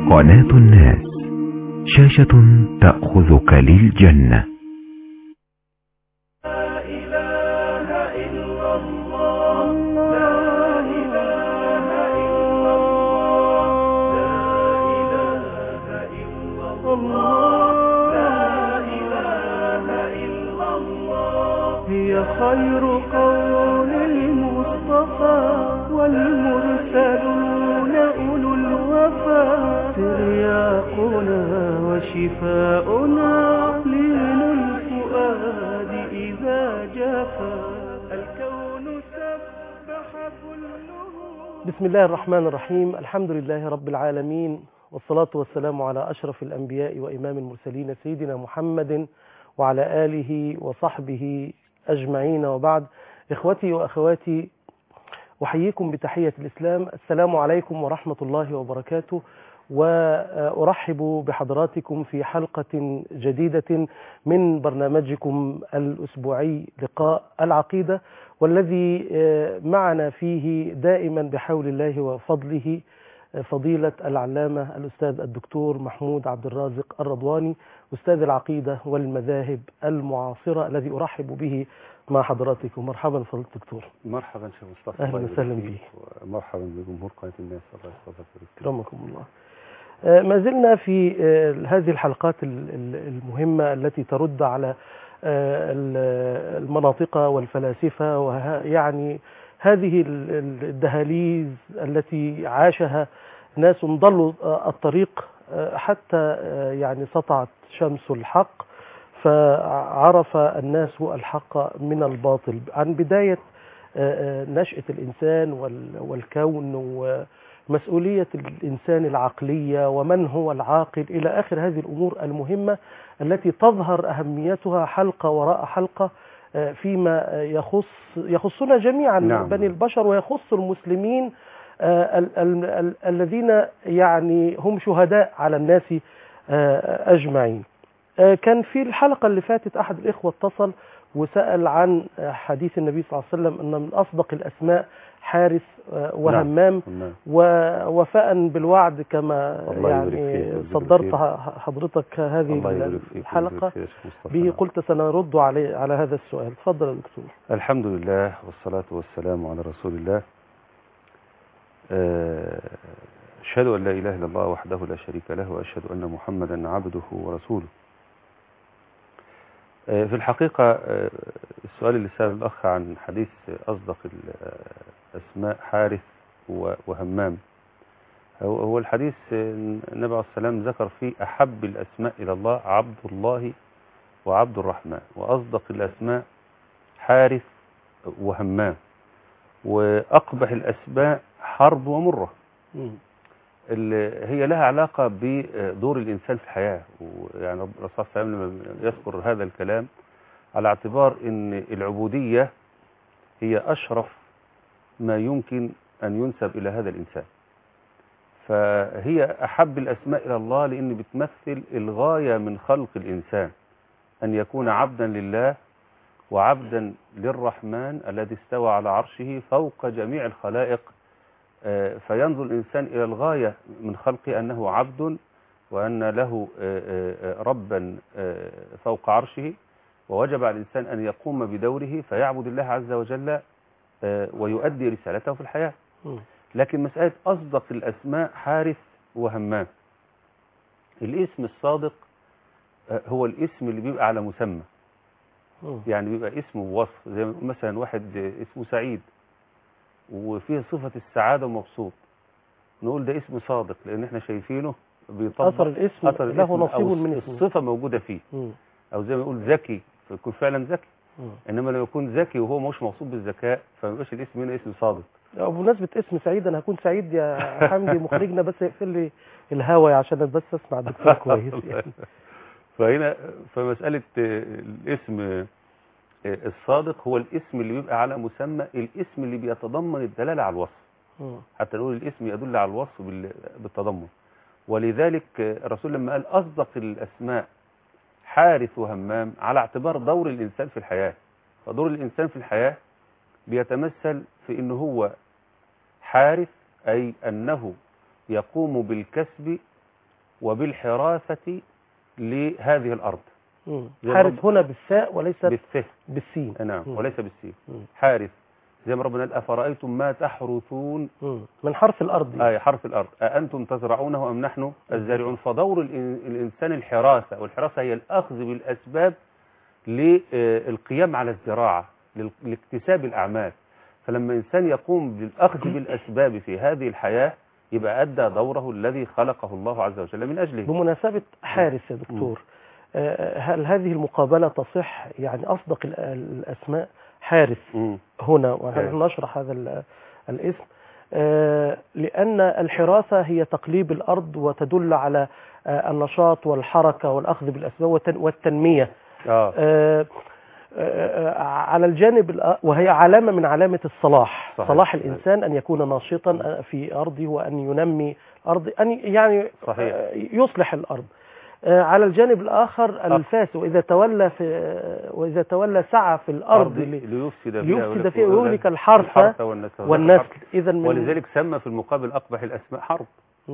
قناة الناس، شاشة تأخذك للجنة. لا إله إلا الله، لا إله إلا الله، لا إله إلا الله، لا إله إلا الله. هي خير قول المصطفى والمرسلون أولو الوفا، ترياقنا وشفاؤنا لين الفؤاد إذا جفا، الكون سبح كله. بسم الله الرحمن الرحيم. الحمد لله رب العالمين، والصلاة والسلام على أشرف الأنبياء وإمام المرسلين سيدنا محمد وعلى آله وصحبه أجمعين، وبعد. إخوتي وأخواتي، أحييكم بتحية الإسلام. السلام عليكم ورحمة الله وبركاته، وأرحب بحضراتكم في حلقة جديدة من برنامجكم الأسبوعي لقاء العقيدة، والذي معنا فيه دائما بحول الله وفضله فضيلة العلامة الأستاذ الدكتور محمود عبد الرازق الرضواني، أستاذ العقيدة والمذاهب المعاصرة، الذي أرحب به مع حضراتكم. مرحبا فضيلة الدكتور. مرحبا شيخ مصطفى، أهلا وسهلا به. مرحبا بجمهور قناة الناس، الله يحفظك. كرمكم الله. ما زلنا في هذه الحلقات المهمة التي ترد على المناطق والفلاسفة، ويعني هذه الدهاليز التي عاشها ناس ضلوا الطريق حتى يعني سطعت شمس الحق، فعرف الناس الحق من الباطل، عن بداية نشأة الإنسان والكون ومسؤولية الإنسان العقلية ومن هو العاقل إلى آخر هذه الأمور المهمة التي تظهر أهميتها حلقة وراء حلقة فيما يخصنا جميعا. نعم. بني البشر، ويخص المسلمين الذين يعني هم شهداء على الناس أجمعين. كان في الحلقة اللي فاتت أحد الإخوة اتصل وسأل عن حديث النبي صلى الله عليه وسلم أن من أصدق الأسماء حارث وهمام. نعم. ووفاء بالوعد كما يعني صدرت حضرتك هذه الحلقة به، قلت سنرد على هذا السؤال. تفضل يا دكتور. الحمد لله والصلاة والسلام على رسول الله. أشهد أن لا إله إلا الله وحده لا شريك له، وأشهد أن محمدا عبده ورسوله. في الحقيقة السؤال اللي سأل الأخ عن حديث أصدق الأسماء حارث وهمام، هو الحديث النبي عليه السلام ذكر فيه أحب الأسماء إلى الله عبد الله وعبد الرحمن، وأصدق الأسماء حارث وهمام، وأقبح الأسماء حرب ومرة. هي لها علاقة بدور الإنسان في الحياة، ويعني الرسول صلى الله عليه وسلم لما يذكر هذا الكلام على اعتبار أن العبودية هي أشرف ما يمكن أن ينسب إلى هذا الإنسان، فهي أحب الأسماء إلى الله لأن بتمثل الغاية من خلق الإنسان، أن يكون عبدا لله وعبدا للرحمن الذي استوى على عرشه فوق جميع الخلائق. فينظر الإنسان إلى الغاية من خلقه أنه عبد، وأن له ربا فوق عرشه، ووجب على الإنسان أن يقوم بدوره فيعبد الله عز وجل ويؤدي رسالته في الحياة. لكن مسألة أصدق الأسماء حارث وهمام، الاسم الصادق هو الاسم اللي بيبقى على مسمى، يعني بيبقى اسمه وصف، زي ما مثلا واحد اسمه سعيد وفيه صفة السعادة ومبسوط، نقول ده اسم صادق لأن احنا شايفينه بيطبق أثر الاسم له نصيب من اسمه، الصفة موجودة فيه. أو زي ما نقول ذكي فيكون فعلا ذكي. إنما لو يكون ذكي وهو مش مبسوط بالذكاء فما يبقاش الاسم هنا اسم صادق. بمناسبة اسم سعيد، أنا هكون سعيد يا حمدي مخرجنا، بس يقفل لي الهوا عشان بس أسمع الدكتور كويس يعني. فهنا فمسألة الاسم الصادق هو الاسم اللي بيبقى على مسمى، الاسم اللي بيتضمن الدلالة على الوصف. حتى نقول الاسم يدل على الوصف بالتضمن. ولذلك الرسول لما قال أصدق الأسماء حارث وهمام على اعتبار دور الإنسان في الحياة، فدور الإنسان في الحياة بيتمثل في أنه هو حارث، أي أنه يقوم بالكسب وبالحراسة لهذه الأرض. حارس هنا بالثاء وليس بالثاء بالسين. نعم، وليس بالسين. حارس زي ما ربنا قال أفرأيتم ما تحرثون من حرف الأرض. حرف الأرض. أأنتم تزرعونه أم نحن الزارعون. فدور الإنسان الحراسة، والحراسة هي الأخذ بالأسباب للقيام على الزراعة، لاكتساب الأعمال. فلما إنسان يقوم بالأخذ بالأسباب في هذه الحياة يبقى أدى دوره الذي خلقه الله عز وجل من أجله. بمناسبة حارس يا دكتور، هل هذه المقابلة تصح؟ يعني أصدق الأسماء حارس هنا، ونحن نشرح هذا الاسم لأن الحراسة هي تقليب الأرض وتدل على النشاط والحركة والأخذ بالأسباب والتنمية. على الجانب، وهي علامة من علامة الصلاح. صحيح. صلاح الإنسان أن يكون ناشطا في أرضه وأن ينمي أرضه، أن يعني صحيح. يصلح الأرض. على الجانب الآخر الفاس، وإذا تولى سعى في الأرض ليفسد فيها ويهلك الحرث والنسل. إذا ولذلك سمى في المقابل أقبح الأسماء حرب.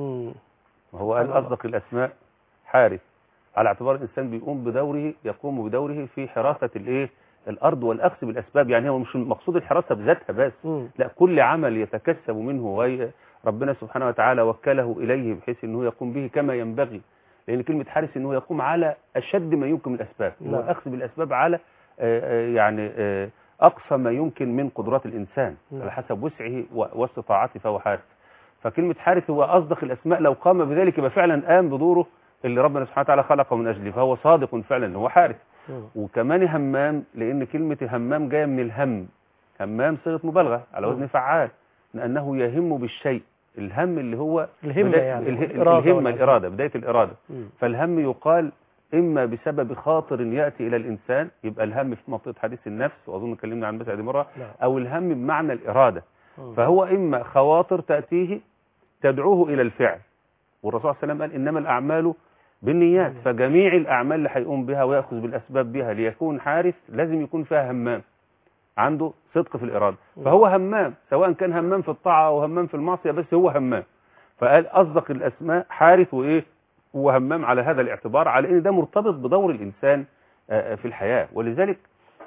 وهو قال أصدق الأسماء حارس، على اعتبار الإنسان يقوم بدوره في حراسة الأرض والأخذ بالأسباب. يعني هو مش مقصود الحراسة بذاتها بس، لا، كل عمل يتكسب منه ربنا سبحانه وتعالى وكله إليه بحيث أنه يقوم به كما ينبغي. لأن كلمة حارس أنه يقوم على أشد ما يمكن من الأسباب، والأخذ بالأسباب على يعني أقصى ما يمكن من قدرات الإنسان على حسب وسعه واستطاعته، فهو حارس. فكلمة حارس هو أصدق الأسماء. لو قام بذلك يبقى فعلا قام بدوره اللي ربنا سبحانه وتعالى خلقه من أجله، فهو صادق فعلا، هو حارس. وكمان همام، لأن كلمة همام جاية من الهم. همام صيغة مبالغة على وزن فعال، لأنه يهم بالشيء. الهم اللي هو الهمة، يعني الإرادة، بداية الإرادة. فالهم يقال إما بسبب خاطر يأتي إلى الإنسان، يبقى الهم في منطقة حديث النفس، وأظن اتكلمنا عن هذه مرة، أو الهم بمعنى الإرادة. فهو إما خواطر تأتيه تدعوه إلى الفعل، والرسول صلى الله عليه وسلم قال إنما الأعمال بالنيات. فجميع الأعمال اللي هيقوم بها ويأخذ بالأسباب بها ليكون حارس لازم يكون فيها همام، عنده صدق في الإرادة. فهو همام، سواء كان همام في الطاعة أو همام في المعصية، بس هو همام. فقال أصدق الأسماء حارس وهمام على هذا الاعتبار، على أن ده مرتبط بدور الإنسان في الحياة. ولذلك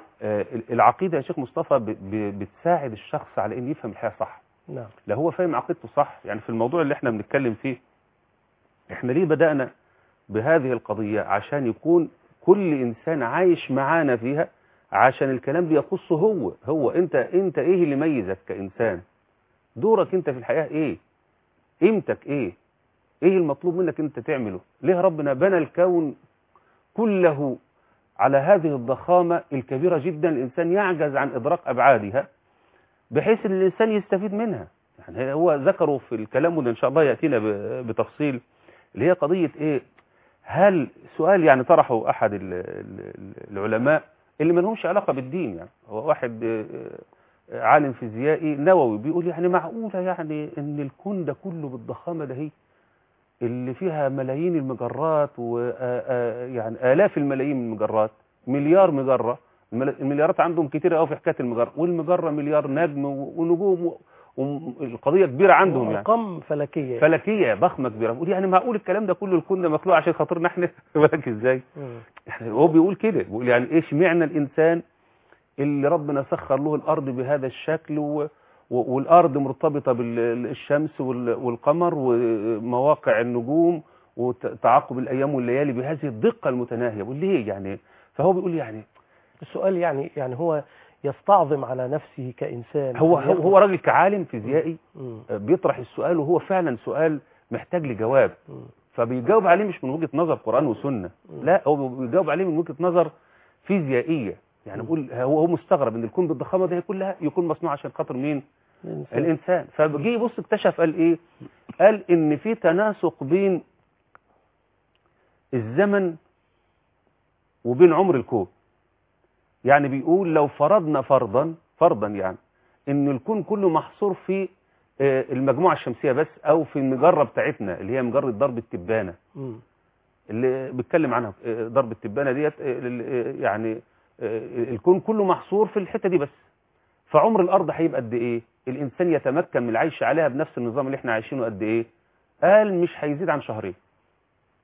العقيدة يا شيخ مصطفى بتساعد الشخص على أن يفهم الحياة صح. نعم. لو هو فاهم عقيدته صح. يعني في الموضوع اللي احنا بنتكلم فيه، احنا ليه بدأنا بهذه القضية؟ عشان يكون كل إنسان عايش معانا فيها، عشان الكلام بيقصه هو انت ايه اللي ميزك كإنسان؟ دورك انت في الحياة ايه؟ قيمتك ايه المطلوب منك انت تعمله؟ ليه ربنا بنى الكون كله على هذه الضخامة الكبيرة جدا الإنسان يعجز عن إدراك أبعادها، بحيث ان الإنسان يستفيد منها؟ يعني هو ذكروا في الكلام، وده إن شاء الله يأتينا بتفصيل، اللي هي قضية ايه؟ هل سؤال يعني طرحه أحد العلماء اللي ما لهمش علاقة بالدين، يعني هو واحد عالم فيزيائي نووي بيقول يعني معقولة يعني ان الكون ده كله بالضخامة ده، هي اللي فيها ملايين المجرات ويعني آلاف الملايين من المجرات، مليار مجرة، المليارات عندهم كتير قوي في حكاية المجرة، والمجرة مليار نجم ونجوم، والقضية كبيرة عندهم، يعني أرقام فلكية ضخمة كبيرة. بيقول يعني معقول الكلام ده كله، الكون ده مخلوق عشان خاطرنا احنا؟ بالك ازاي؟ يعني هو بيقول كده، بيقول يعني ايش معنى الإنسان اللي ربنا سخر له الأرض بهذا الشكل، والأرض مرتبطة بالشمس والقمر ومواقع النجوم وتعاقب الأيام والليالي بهذه الدقة المتناهية، بيقول ليه يعني؟ فهو بيقول يعني السؤال يعني هو يستعظم على نفسه كإنسان. هو راجل كعالم فيزيائي بيطرح السؤال، وهو فعلا سؤال محتاج لجواب، فبيجاوب عليه مش من وجهة نظر قرآن وسنة، لا، هو بيجاوب عليه من وجهة نظر فيزيائية. يعني بيقول هو مستغرب ان الكون بالضخامة ده كلها يكون مصنوع عشان خاطر مين؟ الإنسان. فبيجي يبص اكتشف، قال ايه؟ قال ان في تناسق بين الزمن وبين عمر الكون. يعني بيقول لو فرضنا فرضا يعني ان الكون كله محصور في المجموعة الشمسية بس، او في المجرة بتاعتنا اللي هي مجرة درب التبانة، اللي بيتكلم عنها درب التبانة ديت، يعني الكون كله محصور في الحتة دي بس. فعمر الأرض هيبقى قد ايه؟ الإنسان يتمكن من العيش عليها بنفس النظام اللي احنا عايشينه قد ايه؟ قال مش هيزيد عن شهرين.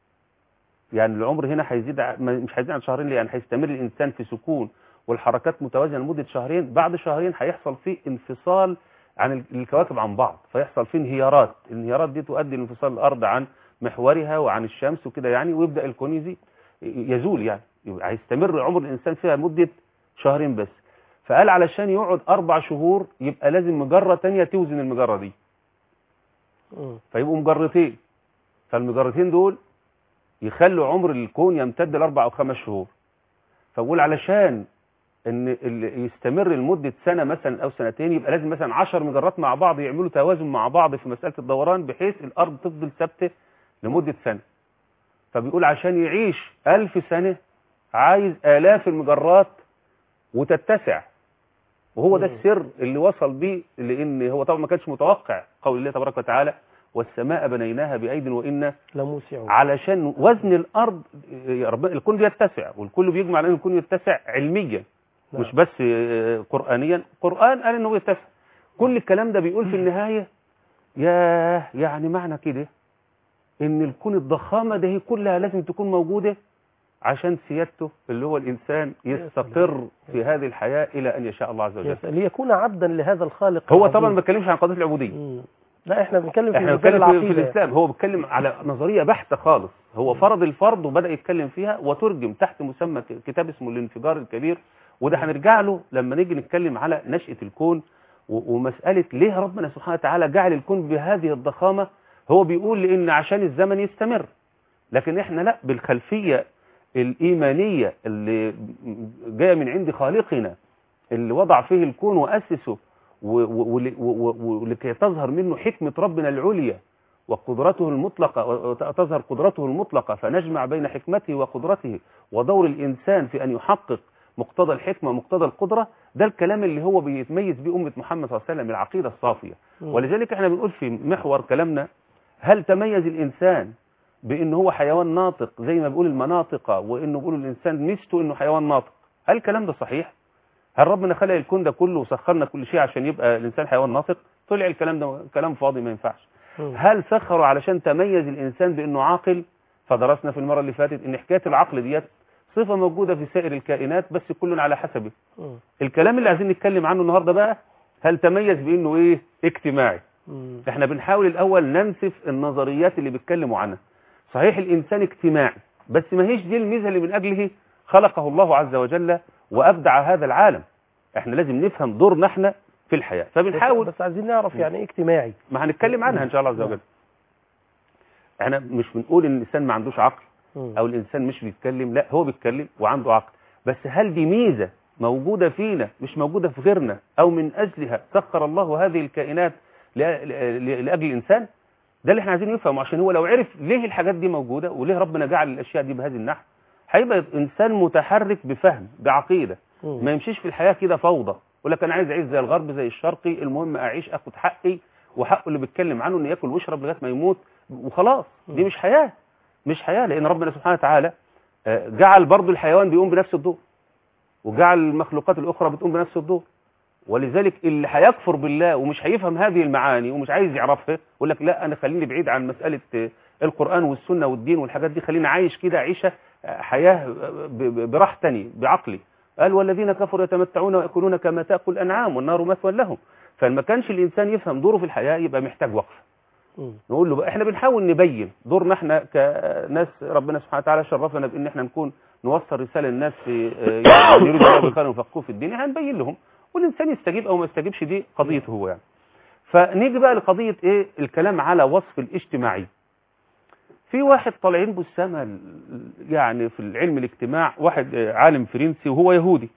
يعني العمر هنا هيزيد مش هيزيد عن شهرين، يعني هيستمر الإنسان في سكون والحركات متوازنة لمدة شهرين. بعد شهرين هيحصل فيه انفصال عن الكواكب عن بعض، فيحصل فيه انهيارات. الانهيارات دي تؤدي لانفصال الأرض عن محورها وعن الشمس وكده يعني، ويبدأ الكون يزول يعني. هيستمر عمر الإنسان فيها مدة شهرين بس. فقال علشان يقعد 4 شهور يبقى لازم مجرة تانية توزن المجرة دي، فيبقوا مجرتين. فالمجرتين دول يخلوا عمر الكون يمتد ل4 أو 5 شهور. فبقول علشان ان يستمر لمدة سنة مثلا او سنتين يبقى لازم مثلا 10 مجرات مع بعض يعملوا توازن مع بعض في مسألة الدوران، بحيث الارض تفضل ثابتة لمدة سنة. فبيقول عشان يعيش 1000 سنة عايز آلاف المجرات وتتسع. وهو ده السر اللي وصل بيه، لان هو طبعا ما كانش متوقع قول الله تبارك وتعالى والسماء بنيناها بأيد وإنا لموسعون، علشان وزن الأرض الكون بيتسع، والكل بيجمع على ان الكون يتسع علميا مش بس قرآنيا. قرآن قال انه يتسع. كل الكلام ده بيقول في النهاية يعني معنى كده ان الكون الضخامة ده هي كلها لازم تكون موجودة عشان سيادته اللي هو الإنسان يستقر في هذه الحياة إلى أن يشاء الله عز وجل، ليكون عبدا لهذا الخالق. هو طبعا ما بيتكلمش عن قضية العبودية، لا احنا بنتكلم في الإسلام. هو بيتكلم على نظرية بحتة خالص. هو فرض الفرض وبدأ يتكلم فيها وترجم تحت مسمى كتاب اسمه الانفجار الكبير، وده هنرجع له لما نيجي نتكلم على نشأة الكون ومسألة ليه ربنا سبحانه وتعالى جعل الكون بهذه الضخامة. هو بيقول لأن عشان الزمن يستمر، لكن احنا لا، بالخلفية الإيمانية اللي جاية من عند خالقنا اللي وضع فيه الكون وأسسه ولكي تظهر منه حكمة ربنا العليا وقدرته المطلقة، وتظهر قدرته المطلقة، فنجمع بين حكمته وقدرته ودور الإنسان في أن يحقق مقتضى الحكمة ومقتضى القدرة. ده الكلام اللي هو بيتميز بيه أمة محمد صلى الله عليه وسلم، العقيدة الصافية. ولذلك احنا بنقول في محور كلامنا هل تميز الإنسان بأنه هو حيوان ناطق زي ما بيقول المناطق، وأنه بيقول الإنسان ميزته أنه حيوان ناطق؟ هل الكلام ده صحيح؟ هل ربنا خلق الكون ده كله وسخرنا كل شيء عشان يبقى الإنسان حيوان ناطق؟ طلع الكلام ده كلام فاضي ما ينفعش. هل سخروا علشان تميز الإنسان بأنه عاقل؟ فدرسنا في المرة اللي فاتت أن حكاية العقل ديت صفة موجودة في سائر الكائنات بس كل على حسبه. الكلام اللي عايزين نتكلم عنه النهاردة بقى هل تميز بأنه إيه؟ اجتماعي. احنا بنحاول الأول ننسف النظريات اللي بيتكلموا عنها. صحيح الإنسان اجتماعي، بس ما هيش دي الميزة اللي من أجله خلقه الله عز وجل وأبدع هذا العالم. احنا لازم نفهم دورنا احنا في الحياة، فبنحاول. بس عايزين نعرف يعني ايه اجتماعي. ما هنتكلم عنها ان شاء الله عز وجل. احنا مش بنقول ان الانسان ما عندوش عقل او الانسان مش بيتكلم، لا هو بيتكلم وعنده عقل، بس هل دي ميزة موجودة فينا مش موجودة في غيرنا، او من اجلها سخر الله هذه الكائنات لاجل الانسان؟ ده اللي احنا عايزين نفهمه، عشان هو لو عرف ليه الحاجات دي موجودة وليه ربنا جعل الاشياء دي بهذه النحو هيبقى انسان متحرك بفهم بعقيدة، ما يمشيش في الحياة كده فوضى، يقول لك انا عايز اعيش زي الغرب زي الشرقي، المهم اعيش اخد حقي وحقه اللي بيتكلم عنه انه ياكل ويشرب لغايه ما يموت وخلاص. دي مش حياة، مش حياة، لان ربنا سبحانه وتعالى جعل برضو الحيوان بيقوم بنفس الدور، وجعل المخلوقات الاخرى بتقوم بنفس الدور. ولذلك اللي هيكفر بالله ومش هيفهم هذه المعاني ومش عايز يعرفها يقول لك لا انا خليني بعيد عن مسألة القرآن والسنة والدين والحاجات دي، خليني عايش كده عيشة حياة براحة تاني بعقلي. قال والذين كفروا يتمتعون ويأكلون كما تأكل الأنعام والنار مثوى لهم. فما كانش الإنسان يفهم دوره في الحياة يبقى محتاج وقف. نقول له بقى احنا بنحاول نبين دورنا احنا كناس ربنا سبحانه وتعالى شرفنا بان احنا نكون نوصل رسالة للناس يريد الله بخير ويفقهوا في الدين، هنبين لهم، والإنسان يستجيب أو ما يستجيبش دي قضيته هو يعني. فنيجي بقى لقضية ايه الكلام على وصف الاجتماعي. في واحد طالعين بالسما يعني في العلم الاجتماع، واحد عالم فرنسي وهو يهودي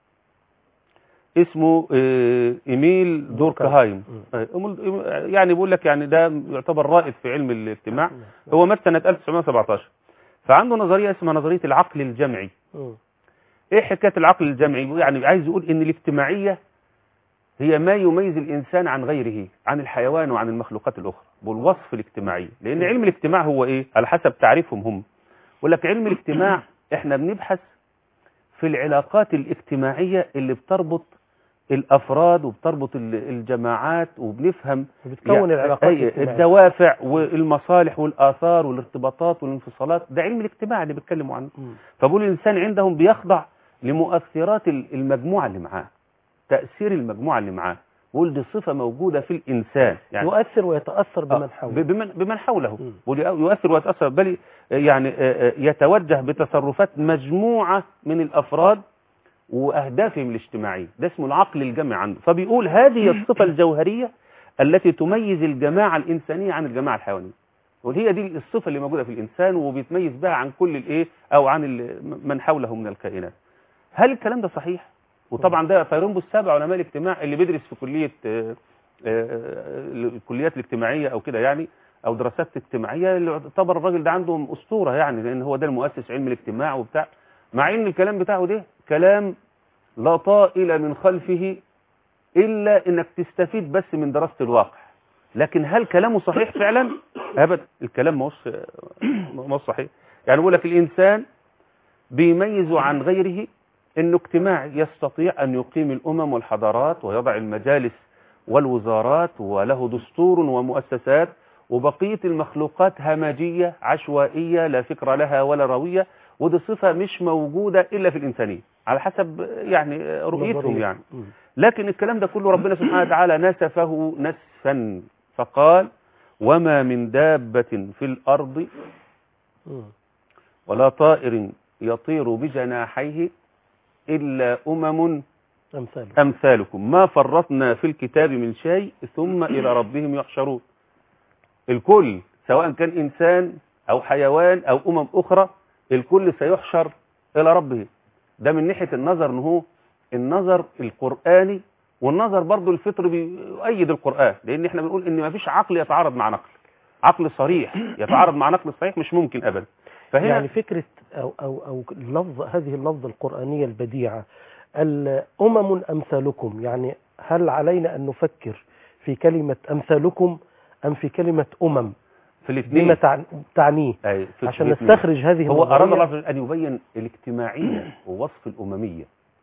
اسمه إيميل دوركهايم، يعني بيقول لك يعني ده يعتبر رائد في علم الاجتماع. هو مات سنة 1917. فعنده نظرية اسمها نظرية العقل الجمعي. ايه حكاية العقل الجمعي؟ يعني عايز يقول ان الاجتماعية هي ما يميز الإنسان عن غيره، عن الحيوان وعن المخلوقات الأخرى، بالوصف الاجتماعي. لأن علم الاجتماع هو إيه؟ على حسب تعريفهم هم. يقول لك علم الاجتماع إحنا بنبحث في العلاقات الاجتماعية اللي بتربط الافراد وبتربط الجماعات وبنفهم وبتكون العلاقات الاجتماعية. الدوافع والمصالح والاثار والارتباطات والانفصالات. ده علم الاجتماع اللي بيتكلموا عنه. فبقول الانسان عندهم بيخضع لمؤثرات المجموعه اللي معاه، تاثير المجموعه اللي معاه. بقول دي صفه موجوده في الانسان، يعني يؤثر ويتاثر بمن حوله. بمن حوله. يؤثر ويتاثر، بل يعني يتوجه بتصرفات مجموعه من الافراد وأهدافهم الاجتماعية. ده اسمه العقل الجمعي عنده. فبيقول هذه الصفة الجوهرية التي تميز الجماعة الإنسانية عن الجماعة الحيوانية، وهي دي الصفة اللي موجودة في الإنسان وبيتميز بها عن كل الإيه أو عن من حوله من الكائنات. هل الكلام ده صحيح؟ وطبعا ده فيرنبو السابع علماء الاجتماع اللي بيدرس في كلية الكليات الاجتماعية أو كده يعني، أو دراسات اجتماعية، اللي يعتبر الراجل ده عندهم أسطورة يعني، لأن هو ده المؤسس علم الاجتماع وبتاع، مع إن الكلام بتاعه ده كلام لا طائل من خلفه إلا إنك تستفيد بس من دراسة الواقع. لكن هل كلامه صحيح فعلا؟ أبدا، الكلام مش صحيح. يعني بقول لك الإنسان بيميز عن غيره إنه اجتماعي، يستطيع أن يقيم الأمم والحضارات ويضع المجالس والوزارات وله دستور ومؤسسات، وبقية المخلوقات همجية عشوائية لا فكرة لها ولا روية. ودي صفة مش موجودة إلا في الإنسانية على حسب يعني رؤيتهم يعني. لكن الكلام ده كله ربنا سبحانه وتعالى نسفه نسفا، فقال وما من دابة في الأرض ولا طائر يطير بجناحيه إلا أمم أمثالكم ما فرطنا في الكتاب من شيء ثم إلى ربهم يحشرون. الكل سواء كان إنسان أو حيوان أو أمم أخرى، الكل سيحشر إلى ربه. ده من ناحية النظر، إنه النظر القرآني، والنظر برضو الفطري بيؤيد القرآن، لأن إحنا بنقول إن ما فيش عقل يتعارض مع نقل، عقل صريح يتعارض مع نقل صحيح مش ممكن أبدا. فهنا يعني فكرة أو اللفظ، هذه اللفظة القرآنية البديعة، الأمم أمثالكم، يعني هل علينا أن نفكر في كلمة أمثالكم أم في كلمة أمم؟ في الاثنين بما تعنيه عشان نستخرج هذه هو أراد الله أن يبين الاجتماعية ووصف الأممية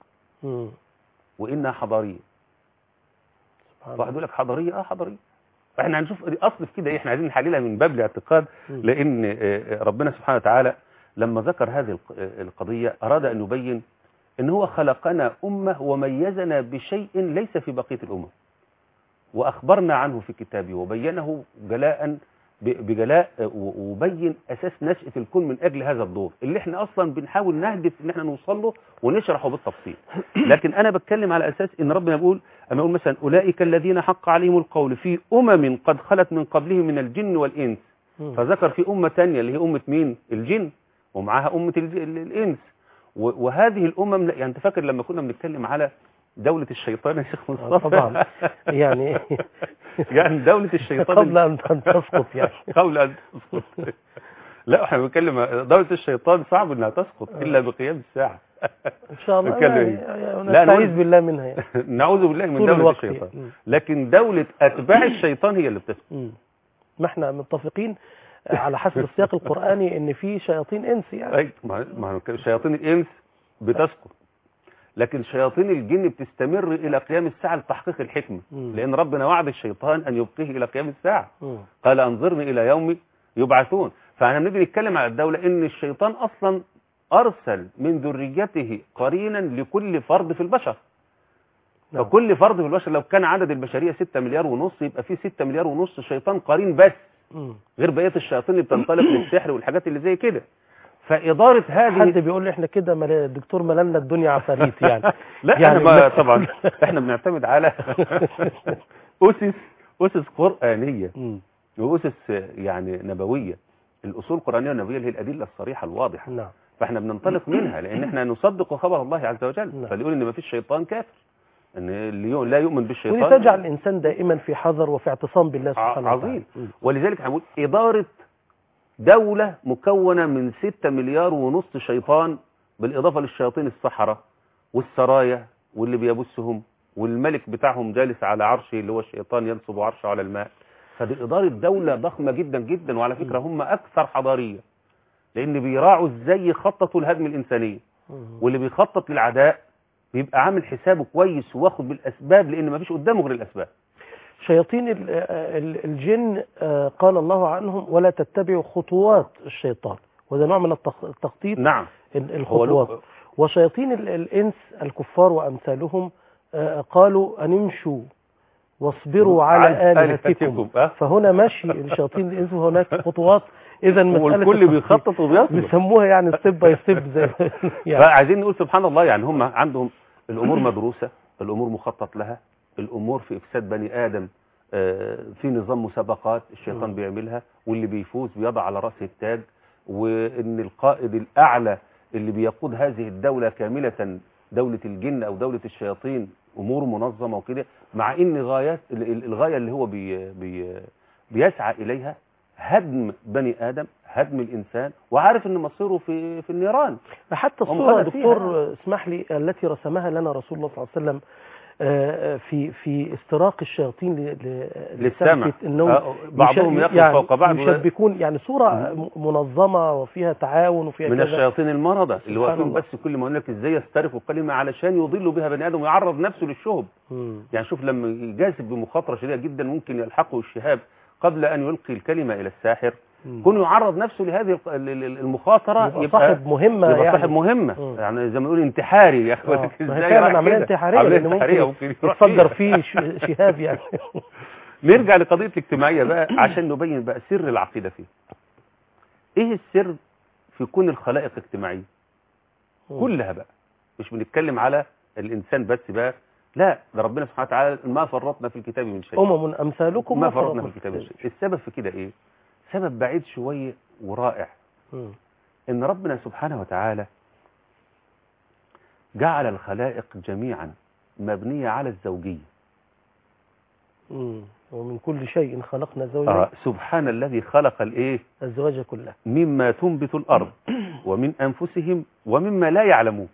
وإنها حضارية. واحد يقول لك حضارية، حضارية. احنا هنشوف الاصل في كده احنا عايزين نحللها من باب الاعتقاد، لان ربنا سبحانه وتعالى لما ذكر هذه القضية اراد ان يبين ان هو خلقنا امة وميزنا بشيء ليس في بقية الامم، واخبرنا عنه في كتابه وبينه بجلاء وبين اساس نشأة الكون من اجل هذا الدور اللي احنا اصلا بنحاول نهدف ان احنا نوصل له ونشرحه بالتفصيل. لكن انا بتكلم على اساس ان ربنا يقول، اما يقول مثلا اولئك الذين حق عليهم القول في امم قد خلت من قبلهم من الجن والانس، فذكر في امه ثانيه اللي هي امه مين؟ الجن، ومعاها امه الانس. وهذه الامم، يعني انت فاكر لما كنا بنتكلم على دولة الشيطان يا شيخ مصطفى؟ طبعا يعني دولة الشيطان قبل أن تسقط يعني قبل أن تسقط. لا احنا بنتكلم دولة الشيطان صعب انها تسقط الا بقيام الساعة ان شاء الله. لا نستعيذ بالله منها يعني. نعوذ بالله من دولة الشيطان. لكن دولة اتباع الشيطان هي اللي بتسقط. ما احنا متفقين على حسب السياق القرآني ان في شياطين انس يعني. اي ما شياطين الانس بتسقط، لكن شياطين الجن بتستمر إلى قيام الساعة لتحقيق الحكمة. لأن ربنا وعد الشيطان أن يبقيه إلى قيام الساعة. قال أنظرني إلى يوم يبعثون. فأنا بنيجي نتكلم على الدولة إن الشيطان أصلا أرسل من ذريته قرينا لكل فرد في البشر. فكل فرد في البشر لو كان عدد البشرية 6 مليار ونص يبقى فيه 6 مليار ونص شيطان قرين بس، غير بقية الشياطين اللي بتنطلق للسحر والحاجات اللي زي كده. فإدارة هذه، حد بيقول لي احنا كده الدكتور مللنا الدنيا عفاريت يعني. لا يعني ما طبعا احنا بنعتمد على أسس قرآنية وأسس يعني نبوية. الأصول القرآنية والنبوية اللي هي الأدلة الصريحة الواضحة. نعم. فاحنا بننطلق منها لأن احنا نصدق خبر الله عز وجل. فاللي يقول إن ما فيش شيطان كافر، ان اللي لا يؤمن بالشيطان. ودي تجعل الإنسان دائما في حذر وفي اعتصام بالله سبحانه وتعالى. عظيم. ولذلك هنقول إدارة دولة مكونة من 6 مليار ونص شيطان، بالإضافة للشياطين السحرة والسرايا واللي بيبثهم، والملك بتاعهم جالس على عرشه اللي هو الشيطان ينصب عرشه على الماء. فدي إدارة دولة ضخمة جدا جدا. وعلى فكرة هم أكثر حضارية، لأن بيراعوا إزاي يخططوا لهدم الإنسانية، واللي بيخطط للعداء بيبقى عامل حسابه كويس واخد بالاسباب، لان ما فيش قدامه غير الاسباب. شياطين الجن قال الله عنهم ولا تتبعوا خطوات الشيطان، وده نوع من التخطيط. نعم. الخطوات. وشياطين الإنس الكفار وأمثالهم قالوا أن امشوا واصبروا على آلهتكم. فهنا ماشي الشياطين الإنس وهناك خطوات. إذا والكل بيخطط وبيصبر، بيسموها يعني ستيب باي ستيب زي يعني. فعايزين نقول سبحان الله، يعني هم عندهم الأمور مدروسة، الأمور مخطط لها، الأمور في إفساد بني آدم في نظام مسابقات الشيطان بيعملها، واللي بيفوز بيضع على رأسه التاج، وإن القائد الأعلى اللي بيقود هذه الدولة كاملة، دولة الجن أو دولة الشياطين، أمور منظمة وكده، مع إن الغاية اللي هو بيسعى إليها هدم بني آدم، هدم الإنسان، وعارف إن مصيره في النيران. حتى الصورة دكتور اسمح لي التي رسمها لنا رسول الله صلى الله عليه وسلم في استراق الشياطين للسمع، بعضهم يقف يعني فوق بعض، يشبكون، يعني صورة منظمة وفيها تعاون وفيها من كذا. الشياطين المرضى اللي واقفين بس كل ما يقول لك ازاي يسترقوا الكلمة علشان يضلوا بها بني آدم ويعرض نفسه للشهب. يعني شوف لما يجازف بمخاطرة شديدة جدا ممكن يلحقه الشهاب قبل أن يلقي الكلمة إلى الساحر، كونه يعرض نفسه لهذه المخاطرة يبقى صاحب مهمة، يبقى صاحب مهمة. يعني زي ما نقول انتحاري يا اخواتي. ازاي عمليه انتحاريه ممكن يتفجر فيه شهاب يعني. نرجع لقضية الاجتماعية بقى عشان نبين بقى سر العقيدة فيه. ايه السر في كون الخلائق اجتماعية كلها بقى؟ مش بنتكلم على الإنسان بس بقى، لا، ده ربنا سبحانه وتعالى ما فرطنا في الكتاب من شيء، أمثالكم ما فرطنا في الكتاب من شيء. السبب في كده ايه؟ سبب بعيد شوية ورائع. ان ربنا سبحانه وتعالى جعل الخلائق جميعا مبنية على الزوجية. ومن كل شيء خلقنا زوجين. سبحان الذي خلق الايه؟ الزواج كله. مما تنبت الارض ومن انفسهم ومما لا يعلمون.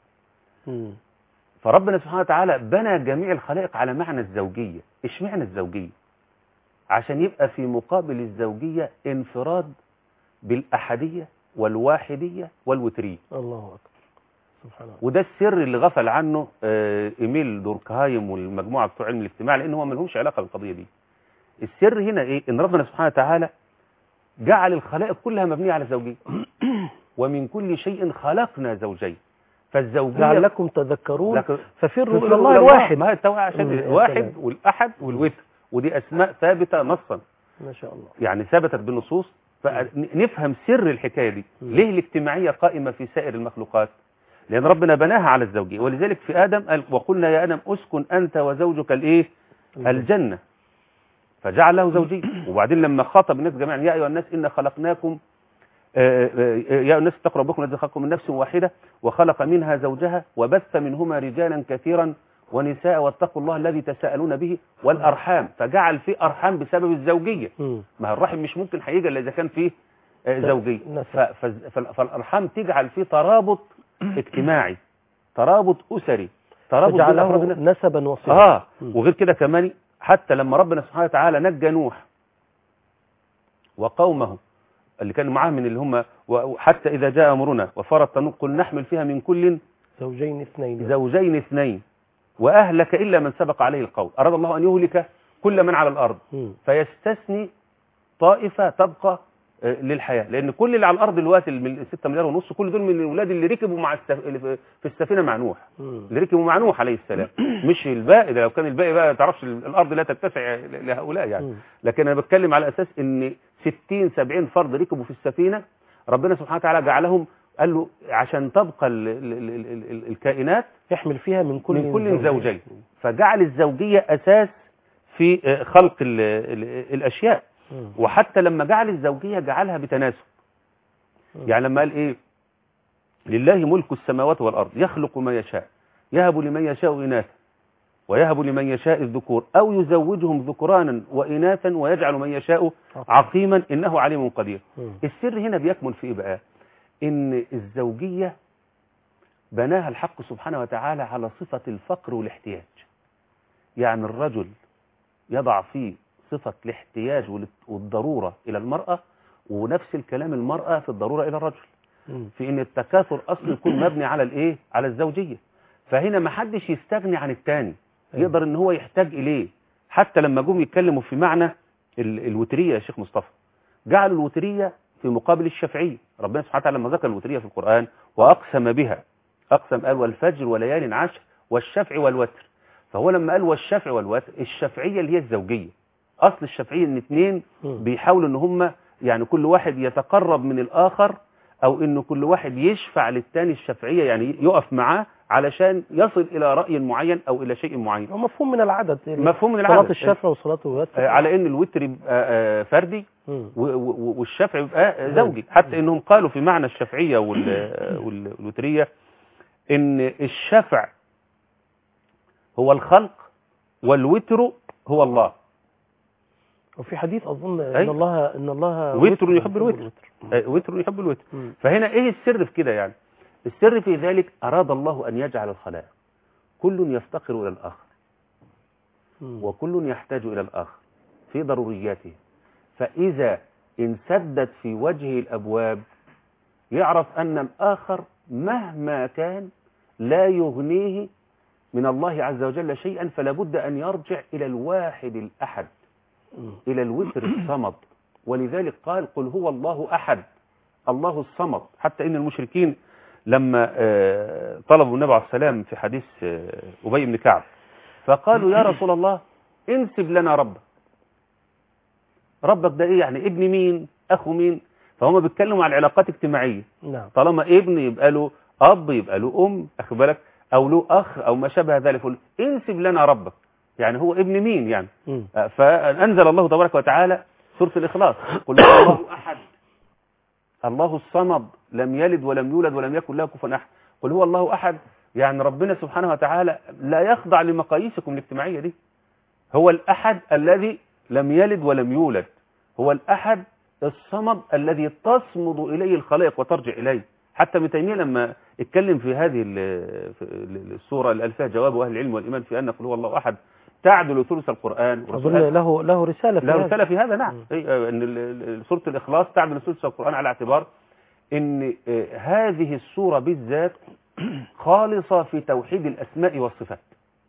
فربنا سبحانه وتعالى بنى جميع الخلائق على معنى الزوجية. ايش معنى الزوجية؟ عشان يبقى في مقابل الزوجية انفراد بالأحدية والواحدية والوترية. الله أكبر، سبحان الله. وده السر اللي غفل عنه إيميل دوركهايم والمجموعة بتوع علم الاجتماع، لأن هو ما لهمش علاقة بالقضية دي. السر هنا إيه؟ إن ربنا سبحانه وتعالى جعل الخلائق كلها مبنية على الزوجية. ومن كل شيء خلقنا زوجين. فالزوجية لعلكم تذكرون ففروا إلى الله الواحد. ما التوعية عشان الواحد والأحد والوتر، ودي أسماء ثابتة نصا ما شاء الله، يعني ثبتت بالنصوص. فنفهم سر الحكاية دي. ليه الاجتماعية قائمة في سائر المخلوقات؟ لأن ربنا بناها على الزوجية. ولذلك في آدم قال وقلنا يا آدم أسكن أنت وزوجك الإيه؟ الجنة، فجعل له زوجية. وبعدين لما خاطب الناس جميعا يا أيها الناس إن خلقناكم يا الناس اتقوا ربكم الذي خلقكم من نفس واحدة وخلق منها زوجها وبث منهما رجالا كثيرا ونساء واتقوا الله الذي تساءلون به والأرحام. فجعل فيه أرحام بسبب الزوجية. ما الرحم مش ممكن هيجي إلا إذا كان فيه زوجية. فالأرحام تجعل فيه ترابط اجتماعي، ترابط أسري، ترابط جعله نسبا وصلا. وغير كده كمان حتى لما ربنا سبحانه وتعالى نجى نوح وقومه اللي كانوا معاه من اللي هم حتى إذا جاء أمرنا وفرت النور قل نحمل فيها من كل زوجين اثنين وأهلك إلا من سبق عليه القول. أراد الله أن يهلك كل من على الأرض فيستثني طائفة تبقى للحياة، لأن كل اللي على الأرض دلوقتي من 6 مليار ونص كل دول من الأولاد اللي ركبوا مع في السفينة مع نوح، اللي ركبوا مع نوح عليه السلام. مش الباقي ده، لو كان الباقي بقى تعرفش الأرض لا تتسع لهؤلاء يعني. لكن أنا بتكلم على أساس إن 60-70 فرد ركبوا في السفينة، ربنا سبحانه وتعالى جعلهم قال له عشان تبقى الكائنات يحمل فيها من كل زوجين. فجعل الزوجية أساس في خلق الأشياء. وحتى لما جعل الزوجية جعلها بتناسب. يعني لما قال إيه لله ملك السماوات والأرض يخلق ما يشاء يهب لمن يشاء إناثا ويهب لمن يشاء الذكور أو يزوجهم ذكرانا وإناثا ويجعل من يشاء عقيما إنه عليم قدير. السر هنا بيكمن في إيه بقى؟ إن الزوجية بناها الحق سبحانه وتعالى على صفة الفقر والاحتياج. يعني الرجل يضع فيه صفة الاحتياج والضرورة إلى المرأة، ونفس الكلام المرأة في الضرورة إلى الرجل، في إن التكاثر أصلا يكون مبني على الإيه؟ على الزوجية. فهنا ما حدش يستغني عن التاني، يقدر ان هو يحتاج اليه. حتى لما جم يتكلموا في معنى الوترية يا شيخ مصطفى، جعلوا الوترية في مقابل الشفعية. ربنا سبحانه وتعالى لما ذكر الوترية في القرآن وأقسم بها، أقسم قال والفجر وليال عشر والشفع والوتر. فهو لما قال والشفع والوتر، الشفعية اللي هي الزوجية. أصل الشفعية ان اتنين بيحاولوا ان هم يعني كل واحد يتقرب من الآخر، أو إنه كل واحد يشفع للتاني الشفعية، يعني يقف معاه علشان يصل إلى رأي معين أو إلى شيء معين. مفهوم من العدد، مفهوم من العدد، صلاة الشفع وصلاة الوتر، على إن الوتر يبقى فردي والشفع يبقى زوجي. حتى إنهم قالوا في معنى الشفعية والوترية إن الشفع هو الخلق والوتر هو الله. وفي حديث أظن إن الله وتر يحب الوتر، وتر يحب الوتر. فهنا إيه السر في كده؟ يعني السر في ذلك أراد الله أن يجعل الخلائق كل يفتقر إلى الآخر، وكل يحتاج إلى الآخر في ضرورياته. فإذا انسدت في وجهه الأبواب يعرف أن الآخر مهما كان لا يغنيه من الله عز وجل شيئا، فلا بد أن يرجع إلى الواحد الأحد، إلى الوتر الصمد. ولذلك قال قل هو الله أحد الله الصمد. حتى إن المشركين لما طلبوا النبي عليه السلام في حديث أبي بن كعب، فقالوا يا رسول الله انسب لنا ربك. ربك ده إيه يعني؟ ابن مين؟ أخو مين؟ فهم بيتكلموا عن علاقات اجتماعية. طالما ابن يبقى له أب، يبقى له أم، أخي بالك، أو له أخ أو ما شابه ذلك. انسب لنا ربك، يعني هو ابن مين يعني؟ فأنزل الله تبارك وتعالى سورة الإخلاص قل هو الله أحد الله الصمد لم يلد ولم يولد ولم يكن له كفوا أحد. قل هو الله أحد، يعني ربنا سبحانه وتعالى لا يخضع لمقاييسكم الاجتماعية دي. هو الأحد الذي لم يلد ولم يولد، هو الأحد الصمد الذي تصمد إليه الخلائق وترجع إليه. حتى ابن تيمية لما اتكلم في هذه السورة اللي قال فيها جواب أهل العلم والإيمان في أن قل هو الله أحد تعدل ثلث القرآن، أظن له رسالة في هذا. نعم، ان سورة الإخلاص تعدل ثلث القرآن على اعتبار ان هذه السورة بالذات خالصة في توحيد الأسماء والصفات.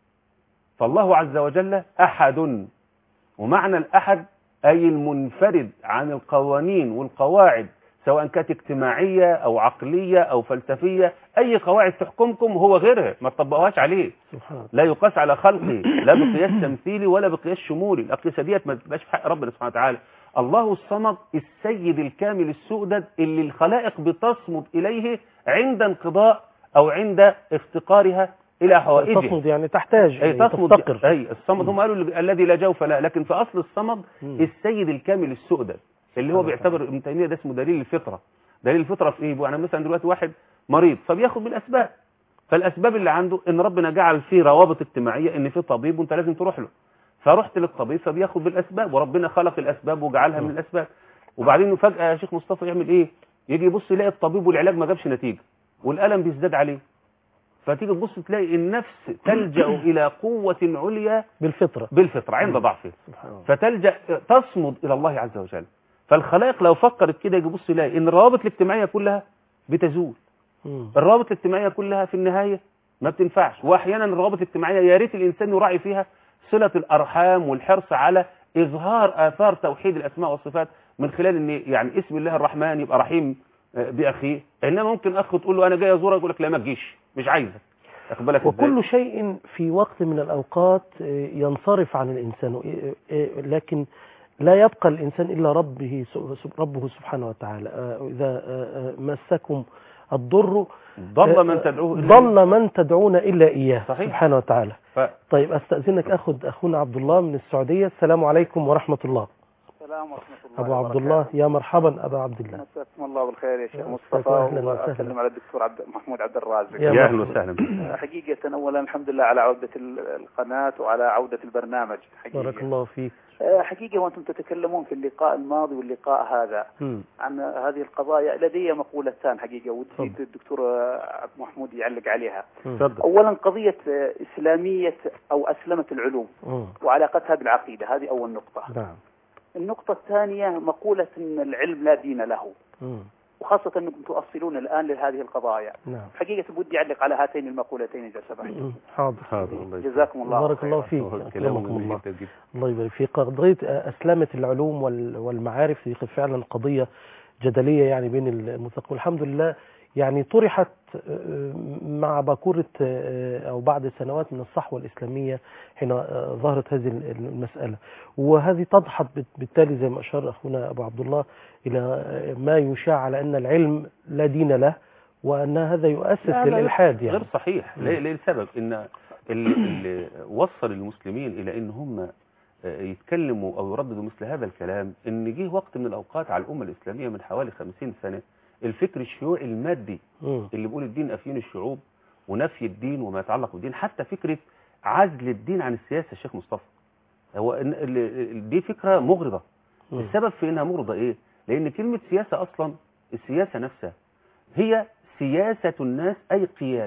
فالله عز وجل أحد، ومعنى الأحد أي المنفرد عن القوانين والقواعد، سواء كانت اجتماعية أو عقلية أو فلسفية. أي قواعد تحكمكم هو غيرها، ما تطبقوهاش عليه. لا يقاس على خلقه، لا بقياس تمثيلي ولا بقياس شمولي. الأقيسة ديت ما تبقاش في حق ربنا سبحانه وتعالى. الله الصمد السيد الكامل السؤدد اللي الخلائق بتصمد إليه عند انقضاء أو عند افتقارها إلى حوائجه. تصمد يعني تحتاج، أي تفتقر. أي الصمد هم قالوا الذي لا جوف له، لكن في أصل الصمد السيد الكامل السؤدد اللي هو بيعتبر ابن تيمية ده اسمه دليل الفطرة. دليل الفطرة في ايه؟ يعني مثلا دلوقتي واحد مريض فبياخد بالاسباب، فالاسباب اللي عنده ان ربنا جعل فيه روابط اجتماعية، ان في طبيب وانت لازم تروح له، فرحت للطبيب فبياخد بالاسباب، وربنا خلق الاسباب وجعلها من الاسباب. وبعدين فجأة يا شيخ مصطفى يعمل ايه؟ يجي يبص يلاقي الطبيب والعلاج ما جابش نتيجة والألم بيزداد عليه، فتيجي تبص تلاقي النفس تلجأ إلى قوة عليا بالفطرة عند ضعفه، فتلجأ تصمد إلى الله عز وجل. فالخلائق لو فكرت كده يجي يبص يلاقي ان الروابط الاجتماعية كلها بتزول. الروابط الاجتماعية كلها في النهاية ما بتنفعش، واحيانا الروابط الاجتماعية يا ريت الانسان يراعي فيها صلة الارحام والحرص على اظهار اثار توحيد الاسماء والصفات من خلال ان يعني اسم الله الرحمن يبقى رحيم باخيه. انما ممكن اخ تقول له انا جاي ازورك يقول لك لا ما تجيش مش عايزك. وكل شيء في وقت من الاوقات ينصرف عن الانسان، لكن لا يبقى الإنسان إلا ربه سبحانه وتعالى. إذا مسكم الضر ضل من تدعون إلا إياه. صحيح. سبحانه وتعالى. طيب أستأذنك أخذ أخونا عبد الله من السعودية. السلام عليكم ورحمة الله. السلام ورحمة الله. أبو عبد الله، يا مرحبا أبا عبد الله. مساكم الله بالخير يا شيخ مصطفى. وأسلم على الدكتور محمود عبد الرازق. يا أهلا وسهلا. حقيقة أولا الحمد لله على عودة القناة وعلى عودة البرنامج. حقيقة. بارك الله فيك. حقيقة وأنتم تتكلمون في اللقاء الماضي واللقاء هذا عن هذه القضايا، لدي مقولتان حقيقة ودي الدكتور محمود يعلق عليها. أولا قضية إسلامية أو أسلمة العلوم وعلاقتها بالعقيدة، هذه أول نقطة. النقطة الثانية مقولة أن العلم لا دين له. وخاصة أنكم تؤصلون الآن لهذه القضايا. نعم. حقيقة بدي أعلق على هاتين المقولتين إذا سمحت. حاضر. جزاكم الله بارك الله فيك. الله يبارك فيك. قضية أسلمة العلوم والمعارف دي فعلا قضية جدلية يعني بين المثقفين. الحمد لله يعني طرحت مع باكورة أو بعد سنوات من الصحوة الإسلامية حين ظهرت هذه المسألة، وهذه تضحط بالتالي زي ما أشار أخونا أبو عبد الله إلى ما يشاع على أن العلم لا دين له، وأن هذا يؤسس للإلحاد. يعني غير صحيح. ليه السبب؟ إن اللي وصل المسلمين إلى إن هم يتكلموا أو يرددوا مثل هذا الكلام إن جه وقت من الأوقات على الأمة الإسلامية من حوالي 50 سنة الفكر الشيوعي المادي اللي بيقول الدين أفيون الشعوب ونفي الدين وما يتعلق بالدين، حتى فكرة عزل الدين عن السياسة. الشيخ مصطفى هو دي فكرة مغرضة. السبب في إنها مغرضة إيه؟ لأن كلمة سياسة أصلا السياسة نفسها هي سياسة الناس، أي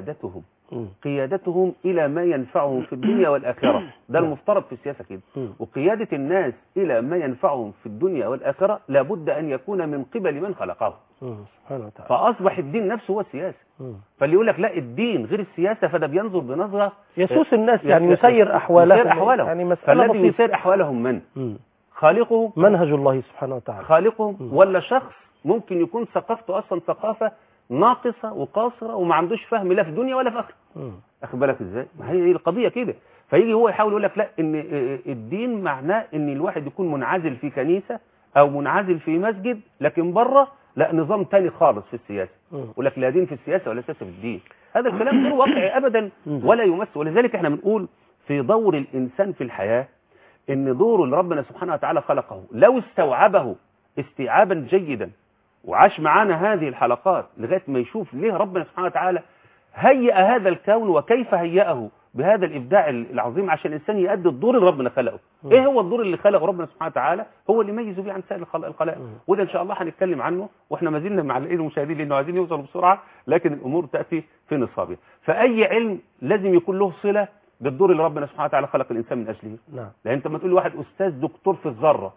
قيادتهم إلى ما ينفعهم في الدنيا والآخرة. ده المفترض في السياسة كده. وقيادة الناس إلى ما ينفعهم في الدنيا والآخرة لابد أن يكون من قبل من خلقه سبحانه وتعالى. فأصبح الدين نفسه هو السياسة. فاللي يقول لك لا الدين غير السياسة فده بينظر بنظرة يسوس الناس، يعني يسير أحوالهم. يعني فالذي يسير أحوالهم من؟ خالقهم، منهج الله سبحانه وتعالى. خالقهم ولا شخص ممكن يكون ثقافته أصلا ثقافة ناقصة وقاصرة وما عندوش فهم لا في دنيا ولا في آخرة. أخد بالك إزاي؟ ما هي القضية كده. فيجي هو يحاول يقول لك لا إن الدين معناه إن الواحد يكون منعزل في كنيسة أو منعزل في مسجد، لكن بره لا نظام تاني خالص في السياسة. يقول لك لا دين في السياسة ولا سياسة في الدين. هذا الكلام غير واقعي أبدا ولا يمس. ولذلك احنا بنقول في دور الإنسان في الحياة إن دوره اللي ربنا سبحانه وتعالى خلقه لو استوعبه استيعابا جيدا وعاش معانا هذه الحلقات لغاية ما يشوف ليه ربنا سبحانه وتعالى هيئ هذا الكون وكيف هيئه بهذا الإبداع العظيم عشان الإنسان يؤدي الدور اللي ربنا خلقه. إيه هو الدور اللي خلقه ربنا سبحانه وتعالى؟ هو اللي يميز به عن سائر الخلائق. وده إن شاء الله هنتكلم عنه، وإحنا ما زلنا مع المشاهدين لأنه عايزين يوصلوا بسرعة، لكن الأمور تأتي في نصابها. فأي علم لازم يكون له صلة بالدور اللي ربنا سبحانه وتعالى خلق الإنسان من أجله. لأن أنت ما تقول لواحد أستاذ دكتور في الذرة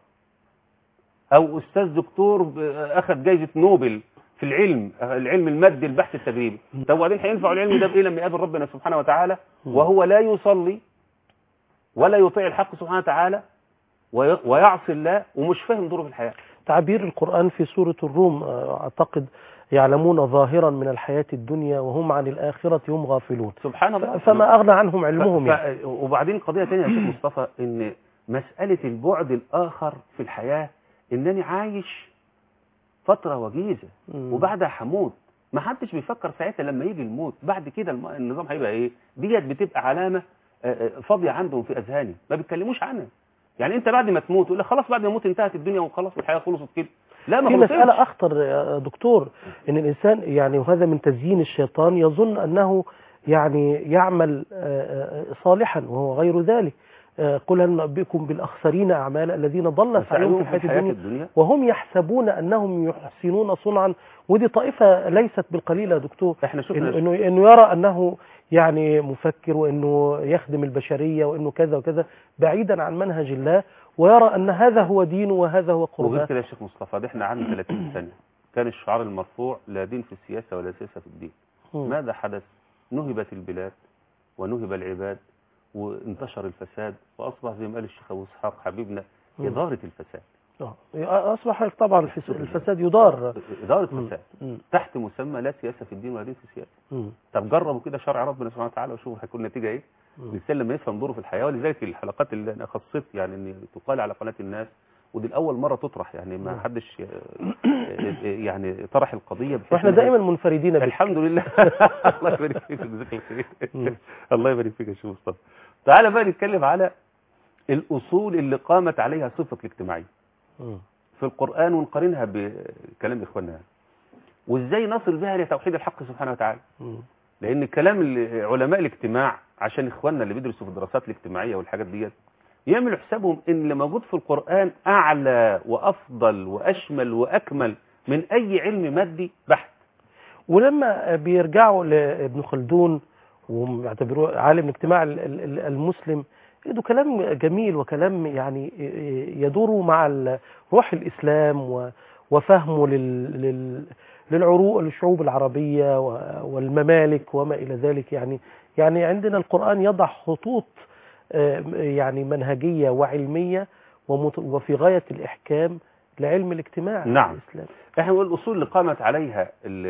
أو أستاذ دكتور أخذ جائزة نوبل في العلم المادي البحث التجريبي، طب وبعدين هينفع العلم ده بإيه لما يقابل ربنا سبحانه وتعالى وهو لا يصلي ولا يطيع الحق سبحانه وتعالى ويعصي الله ومش فاهم دوره في الحياة؟ تعبير القرآن في سورة الروم أعتقد يعلمون ظاهرا من الحياة الدنيا وهم عن الآخرة هم غافلون. سبحان الله. فما أغنى عنهم علمهم يعني. وبعدين قضية تانية يا شيخ مصطفى، إن مسألة البعد الآخر في الحياة إنني عايش فترة وجيزة وبعدها هموت. ما حدش بيفكر ساعتها لما يجي الموت بعد كده النظام هيبقى ايه. ديت بتبقى علامة فاضية عندهم في أذهاني ما بيتكلموش عنها. يعني انت بعد ما تموت يقول لك خلاص بعد ما اموت انتهت الدنيا وخلاص والحياة خلصت كده. لا، ما في مسألة أخطر يا دكتور، إن الإنسان يعني وهذا من تزيين الشيطان يظن أنه يعني يعمل صالحا وهو غير ذلك. قل هل ننبئكم بالأخسرين أعمال الذين ضل سعيهم في الحياة الدنيا وهم يحسبون أنهم يحسنون صنعا. ودي طائفة ليست بالقليلة يا دكتور. احنا شفنا إنه يرى أنه يعني مفكر وأنه يخدم البشرية وأنه كذا وكذا بعيدا عن منهج الله، ويرى أن هذا هو دينه وهذا هو قربه. وغير كده يا شيخ مصطفى، ده احنا عندنا 30 سنة كان الشعار المرفوع لا دين في السياسة ولا سياسة في الدين. ماذا حدث؟ نهبت البلاد ونهب العباد وانتشر الفساد، وأصبح زي ما قال الشيخ أبو إسحاق حبيبنا إدارة الفساد. أصبح طبعا الفساد يدار إدارة الفساد تحت مسمى لا سياسة في الدين ولا دين في السياسة. طب جربوا كده شرع ربنا سبحانه وتعالى وشوفوا هيكون النتيجة إيه. الإنسان لما يفهم دوره في الحياة. ولذلك الحلقات اللي أنا خصصت يعني إن تقال على قناة الناس، ودي الأول مرة تطرح، يعني ما حدش يعني طرح القضية. واحنا دائما منفردين بك. الحمد لله. الله يبارك فيك جزاك الله خير. الله يبارك فيك يا شيخ مصطفى. تعالى بقى نتكلم على الأصول اللي قامت عليها صفة الاجتماعية في القرآن ونقارنها بكلام إخواننا، وإزاي نصل بها لتوحيد الحق سبحانه وتعالى. لأن كلام علماء الاجتماع عشان إخواننا اللي بيدرسوا في الدراسات الاجتماعية والحاجات ديت يعملوا حسابهم إن اللي موجود في القرآن أعلى وأفضل وأشمل وأكمل من أي علم مادي بحت. ولما بيرجعوا لابن خلدون ويعتبروه عالم الاجتماع المسلم، ده كلام جميل وكلام يعني يدور مع روح الإسلام وفهمه للشعوب العربية والممالك وما إلى ذلك. يعني عندنا القرآن يضع خطوط يعني منهجية وعلمية وفي غاية الإحكام لعلم الاجتماع. نعم. الإسلام. احنا نقول الأصول اللي قامت عليها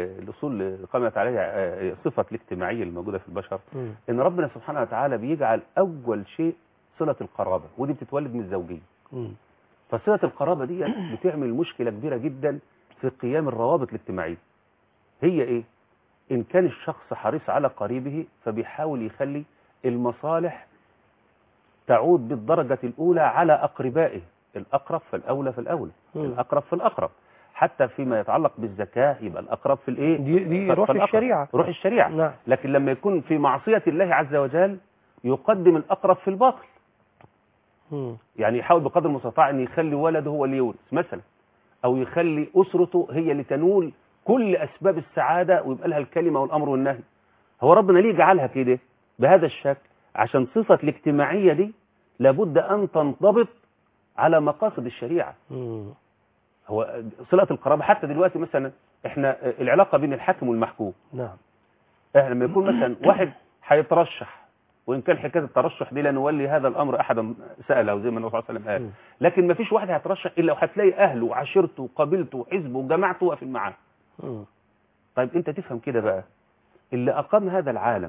صفة الاجتماعية الموجودة في البشر، إن ربنا سبحانه وتعالى بيجعل أول شيء صلة القرابة، ودي بتتولد من الزوجية. فصلة القرابة دي بتعمل مشكلة كبيرة جدا في قيام الروابط الاجتماعية. هي إيه؟ إن كان الشخص حريص على قريبه فبيحاول يخلي المصالح تعود بالدرجة الأولى على أقربائه، الأقرب فالأولى فالأولى، الأقرب فالأقرب، حتى فيما يتعلق بالزكاة يبقى الأقرب في الإيه؟ دي روح الشريعة. روح الشريعة. نعم. لكن لما يكون في معصية الله عز وجل يقدم الأقرب في الباطل. يعني يحاول بقدر المستطاع أن يخلي ولده هو اللي يورث مثلا، أو يخلي أسرته هي اللي تنول كل أسباب السعادة ويبقى لها الكلمة والأمر والنهي. هو ربنا ليه جعلها كده بهذا الشكل؟ عشان صفة الاجتماعية دي لابد أن تنضبط على مقاصد الشريعة. هو صلة القرابة حتى دلوقتي مثلا احنا العلاقة بين الحاكم والمحكوم. نعم. احنا لما يكون مثلا واحد هيترشح، وإن كان حكاية الترشح دي لا نولي هذا الأمر أحدا سأله زي ما النبي صلى الله عليه وسلم قال، لكن ما فيش واحد هيترشح إلا وهتلاقي أهله وعشيرته وقبيلته وحزبه وجماعته واقفين معاه. طيب أنت تفهم كده بقى، اللي أقام هذا العالم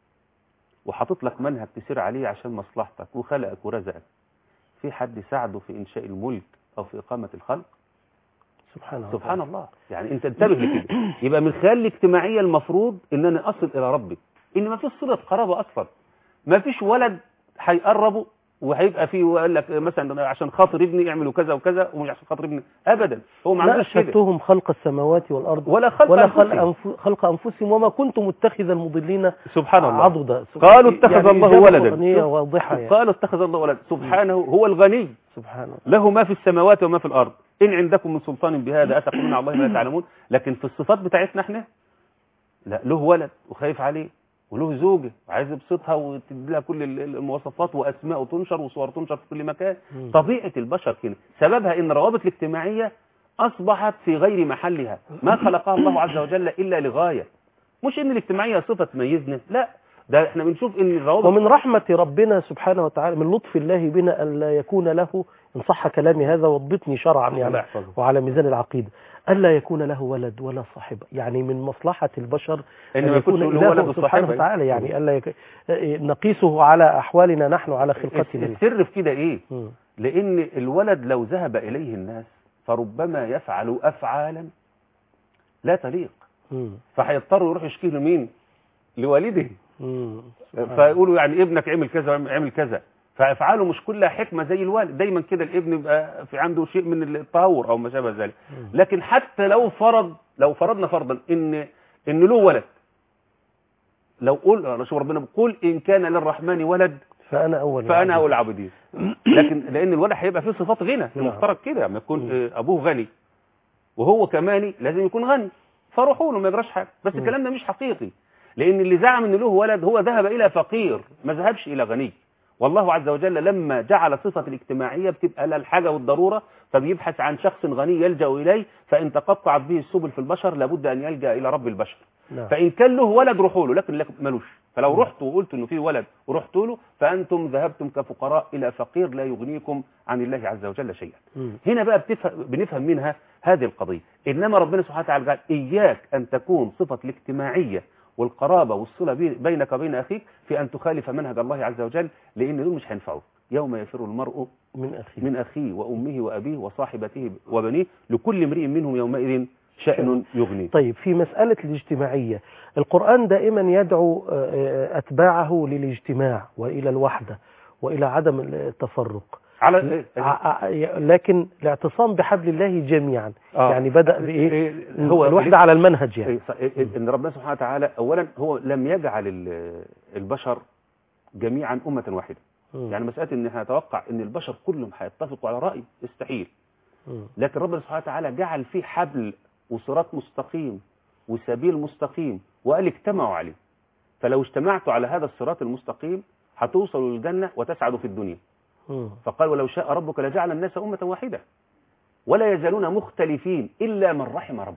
وحاطط لك منهج تسير عليه عشان مصلحتك وخلقك ورزقك، في حد ساعده في إنشاء الملك أو في إقامة الخلق؟ سبحان الله. يعني أنت انتبه لكده. يبقى من خلال الاجتماعية المفروض إن أنا أصل إلى ربي، إن ما فيش صلة قرابة أصلا، ما فيش ولد هيقربه وهيبقى فيه وقال لك مثلا عشان خاطر ابني يعملوا كذا وكذا ومش عشان خاطر ابني ابدا. هو ما عندوش كده. لا أشهدتهم خلق السماوات والارض ولا خلق انفسهم وما كنت متخذ المضلين سبحان الله عضدا. قالوا اتخذ الله ولدا. واضحه قالوا اتخذ الله ولدا. سبحانه هو الغني سبحانه له ما في السماوات وما في الارض، ان عندكم من سلطان بهذا اتقولون على الله ما لا تعلمون. لكن في الصفات بتاعتنا احنا لا، له ولد وخايف عليه، وله زوجة وعايز يبسطها وتدي لها كل المواصفات واسماء تنشر وصور تنشر في كل مكان. طبيعة البشر كده، سببها ان الروابط الاجتماعية اصبحت في غير محلها، ما خلقها الله عز وجل الا لغاية، مش ان الاجتماعية صفة تميزنا، لا، ده احنا بنشوف ان الروابط. ومن رحمة ربنا سبحانه وتعالى، من لطف الله بنا ألا يكون له، إن صح كلامي هذا واضبطني شرعا يعني وعلى ميزان العقيدة، ألا يكون له ولد ولا صاحبة. يعني من مصلحة البشر أن يكون له سبحانه وتعالى، يعني ألا نقيسه على أحوالنا نحن على خلقتنا. السر في كده إيه؟ لأن الولد لو ذهب إليه الناس فربما يفعل أفعالا لا تليق، فهيضطروا يروح يشكيه لمين؟ لوالده. فيقولوا يعني ابنك عمل كذا وعمل كذا، فافعاله مش كلها حكمه زي الوالد. دايما كده الابن يبقى في عنده شيء من التهور او ما شابه ذلك. لكن حتى لو فرضنا فرضا ان له ولد، لو قول شوف ربنا بيقول ان كان للرحمن ولد فانا اول العابدين. لكن لان الولد هيبقى فيه صفات غنى، المفترض كده لما يكون ابوه غني وهو كمان لازم يكون غني، فروحوا له ما يجراش حاجه. بس الكلام ده مش حقيقي، لأن اللي زعم أن له ولد هو ذهب إلى فقير، ما ذهبش إلى غني. والله عز وجل لما جعل صفة الاجتماعية بتبقى للحاجة والضرورة، فبيبحث عن شخص غني يلجأ إليه، فإن تقطعت به السبل في البشر لابد أن يلجأ إلى رب البشر. فإن كان له ولد روحوا له، لكن ملوش. فلو رحتوا وقلتوا أنه فيه ولد ورحتوا له فأنتم ذهبتم كفقراء إلى فقير لا يغنيكم عن الله عز وجل شيئا. هنا بقى بنفهم منها هذه القضية. إنما ربنا سبحانه وتعالى قال إياك أن تكون صفة الاجتماعية والقرابة والصلة بينك وبين أخيك في أن تخالف منهج الله عز وجل، لأن دول مش هينفعوك. يوم يفر المرء من أخيه وأمه وأبيه وصاحبته وبنيه لكل امرئ منهم يومئذ شأن يغنيه. طيب في مسألة الاجتماعية، القرآن دائما يدعو أتباعه للاجتماع وإلى الوحدة وإلى عدم التفرق، لكن الاعتصام بحبل الله جميعا. يعني بدأ بإيه؟ هو الوحدة على المنهج. يعني إن ربنا سبحانه وتعالى أولا هو لم يجعل البشر جميعا أمة واحدة. يعني مسألة إن احنا نتوقع إن البشر كلهم هيتفقوا على رأي استحيل. لكن ربنا سبحانه وتعالى جعل فيه حبل وصراط مستقيم وسبيل مستقيم، وقال اجتمعوا عليه. فلو اجتمعتوا على هذا الصراط المستقيم هتوصلوا للجنة وتسعدوا في الدنيا. فقال ولو شاء ربك لجعل الناس أمة واحدة ولا يزالون مختلفين إلا من رحم ربك.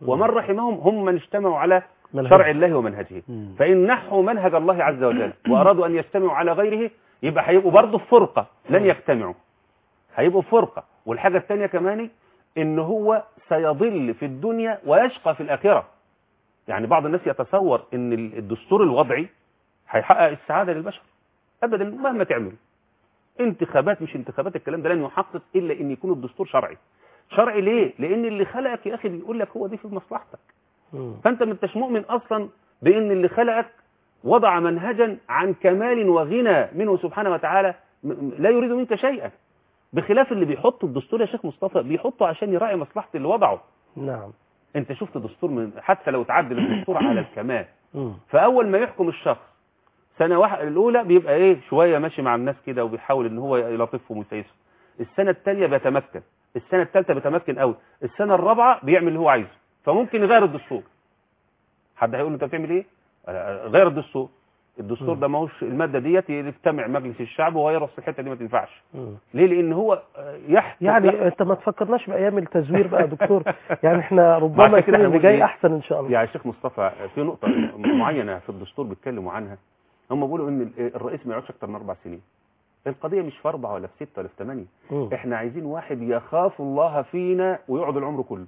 ومن رحمهم هم من اجتمعوا على شرع الله ومنهجه. فإن نحوا منهج الله عز وجل وأرادوا أن يجتمعوا على غيره يبقى هيبقوا برضه في فرقة، لن يجتمعوا، هيبقوا في فرقة. والحاجة الثانية كمان إن هو سيضل في الدنيا ويشقى في الآخرة. يعني بعض الناس يتصور إن الدستور الوضعي هيحقق السعادة للبشر، أبدا. مهما تعمل انتخابات مش انتخابات، الكلام ده لن يحقق إلا إن يكون الدستور شرعي. شرعي ليه؟ لأن اللي خلقك يا أخي بيقول لك هو دي في مصلحتك. فأنت ما انتش مؤمن أصلا بأن اللي خلقك وضع منهجا عن كمال وغنى منه سبحانه وتعالى لا يريد منك شيئا، بخلاف اللي بيحط الدستور يا شيخ مصطفى بيحطه عشان يراعي مصلحة اللي وضعه. نعم. انت شفت دستور حتى لو تعدل الدستور على الكمال، فأول ما يحكم الشخص سنة واحدة الأولى بيبقى إيه شوية ماشي مع الناس كده وبيحاول إن هو يلطفهم ويسيسهم. السنة الثانية بيتمكن، السنة الثالثة بيتمكن قوي، السنة الرابعة بيعمل اللي هو عايزه، فممكن يغير الدستور. حد هيقول له أنت بتعمل إيه؟ غير الدستور. الدستور ده ماهوش المادة ديت يجتمع مجلس الشعب وغيره، الحتة دي ما تنفعش. ليه؟ لأن هو يعني أنت ما تفكرناش بأيام التزوير بقى يا دكتور. يعني إحنا ربما يكون اللي جاي أحسن إن شاء الله. يا شيخ مصطفى في نقطة معينة في الدستور بيتكلموا عنها، هم بيقولوا ان الرئيس ما يقعدش اكتر من 4 سنين. القضيه مش في 4 ولا في 6 ولا في 8. احنا عايزين واحد يخاف الله فينا ويقعد العمر كله،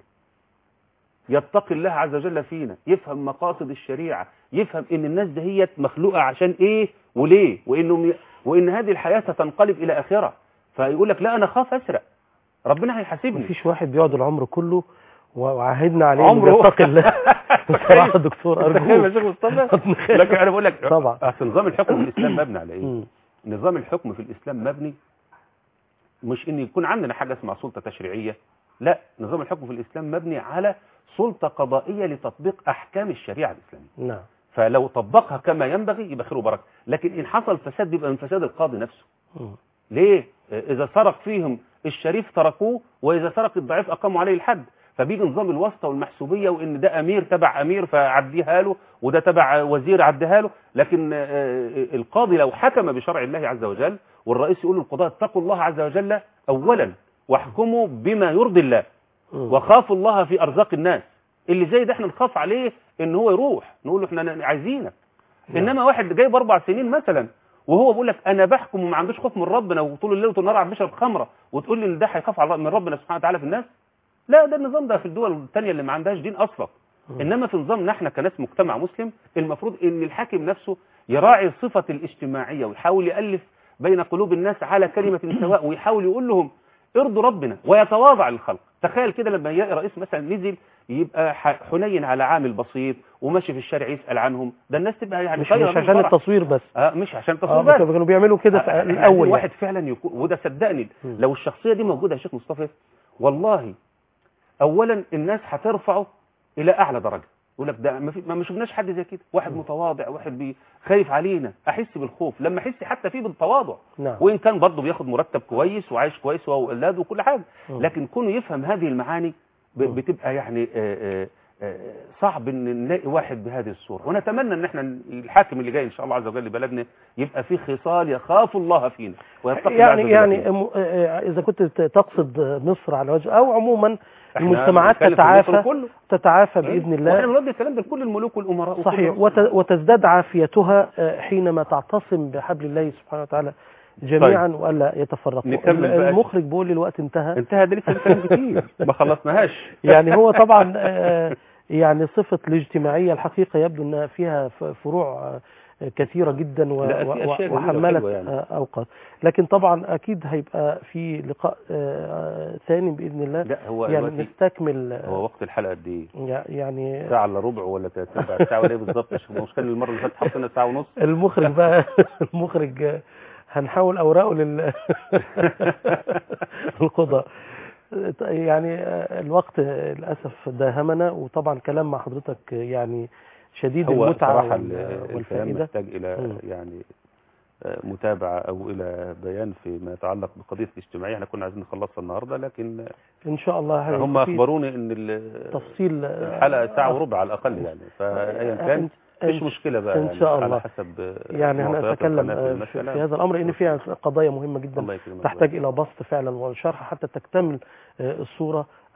يتقي الله عز وجل فينا، يفهم مقاصد الشريعه، يفهم ان الناس دهيت مخلوقه عشان ايه وليه، وان هذه الحياه ستنقلب الى اخره. فيقول لك لا انا خاف اسرق، ربنا هيحاسبني. مفيش واحد بيقعد العمر كله وعهدنا عليه انه يتقي الله. بصراحه دكتور ارجوك يا شيخ مصطفى، لكن انا بقول لك طبعا اصل نظام الحكم في الاسلام مبني على ايه؟ نظام الحكم في الاسلام مبني مش ان يكون عندنا حاجه اسمها سلطه تشريعيه، لا، نظام الحكم في الاسلام مبني على سلطه قضائيه لتطبيق احكام الشريعه الاسلاميه. نعم. فلو طبقها كما ينبغي يبقى خير وبركه، لكن ان حصل فساد بيبقى من فساد القاضي نفسه. ليه؟ اذا سرق فيهم الشريف تركوه، واذا سرق الضعيف اقاموا عليه الحد. فبيجي نظام الواسطه والمحسوبيه، وان ده امير تبع امير فعديها له، وده تبع وزير عديها له. لكن القاضي لو حكم بشرع الله عز وجل، والرئيس يقول للقضاة اتقوا الله عز وجل اولا واحكموا بما يرضي الله وخافوا الله في ارزاق الناس. اللي زي ده احنا نخاف عليه ان هو يروح، نقول له احنا عايزينك. انما واحد جايب 4 سنين مثلا وهو بيقول لك انا بحكم وما عندوش خوف من ربنا، وطول الليل وطول النهار بيشرب خمره، وتقول لي ان ده هيخاف من ربنا سبحانه وتعالى في الناس؟ لا، ده النظام ده في الدول الثانيه اللي ما عندهاش دين اصلا. انما في نظامنا احنا كناس مجتمع مسلم، المفروض ان الحاكم نفسه يراعي صفه الاجتماعيه، ويحاول يالف بين قلوب الناس على كلمه سواء، ويحاول يقول لهم ارضوا ربنا ويتواضع للخلق. تخيل كده لما يلاقي رئيس مثلا نزل يبقى حنين على عامل بسيط وماشي في الشارع يسال عنهم، ده الناس تبقى يعني مش عشان التصوير بس. مش عشان التصوير بس، كانوا بيعملوا كده في الاول. واحد فعلا يكون، وده صدقني لو الشخصيه دي موجوده يا شيخ مصطفى، والله اولا الناس هترفعه الى اعلى درجه. يقول لك ده ما شفناش حد زي كده، واحد متواضع، واحد خايف علينا. احس بالخوف لما احس حتى فيه بالتواضع. نعم. وان كان برضه بياخد مرتب كويس وعايش كويس هو واولاده وكل حاجه، لكن كونه يفهم هذه المعاني بتبقى يعني صعب ان نلاقي واحد بهذه الصوره. ونتمنى ان احنا الحاكم اللي جاي ان شاء الله عز وجل لبلدنا يبقى فيه خصال يخاف الله فينا ويتقي يعني اذا كنت تقصد مصر على وجه او عموما المجتمعات تتعافى باذن الله. واحنا نرد الكلام ده لكل الملوك والامراء. صحيح. وتزداد عافيتها حينما تعتصم بحبل الله سبحانه وتعالى جميعا. طيب. والا يتفرقوا. المخرج بيقول لي الوقت انتهى. ده لسه كلام كتير ما خلصناهاش. يعني هو طبعا يعني صفه الاجتماعيه الحقيقه يبدو انها فيها فروع كثيرة جدا وحملت يعني أوقات، لكن طبعا أكيد هيبقى في لقاء ثاني بإذن الله. لا هو يعني نستكمل. هو وقت الحلقة قد إيه؟ يعني ساعة إلا ربع ولا 3/4 ساعة ولا إيه بالظبط؟ مش كان المرة اللي فاتت حطينا 1.5 ساعة. المخرج بقى المخرج هنحاول أوراقه للقضاء. يعني الوقت للأسف داهمنا، وطبعا كلام مع حضرتك يعني شديد المتعة والفائدة. محتاج إلى يعني متابعة أو إلى بيان فيما يتعلق بقضية الاجتماعية. احنا كنا عايزين نخلصها النهاردة، لكن إن شاء الله هم أخبروني إن تفصيل الحلقة 1.25 ساعة على الأقل يعني، فأيا كان مفيش مشكلة بقى إن شاء الله على حسب يعني هنتكلم في هذا الأمر، إن فيها قضايا مهمة جدا تحتاج إلى بسط فعلا وشرح حتى تكتمل الصورة.